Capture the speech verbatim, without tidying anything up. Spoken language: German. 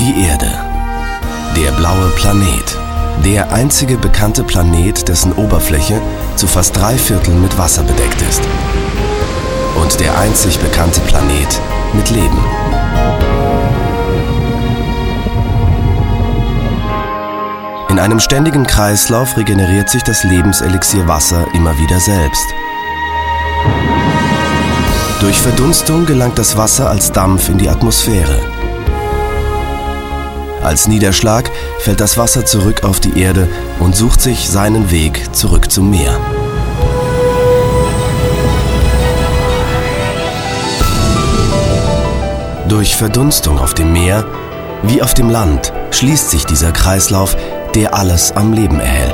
Die Erde. Der blaue Planet. Der einzige bekannte Planet, dessen Oberfläche zu fast drei Vierteln mit Wasser bedeckt ist. Und der einzig bekannte Planet mit Leben. In einem ständigen Kreislauf regeneriert sich das Lebenselixier Wasser immer wieder selbst. Durch Verdunstung gelangt das Wasser als Dampf in die Atmosphäre. Als Niederschlag fällt das Wasser zurück auf die Erde und sucht sich seinen Weg zurück zum Meer. Durch Verdunstung auf dem Meer wie auf dem Land schließt sich dieser Kreislauf, der alles am Leben erhält.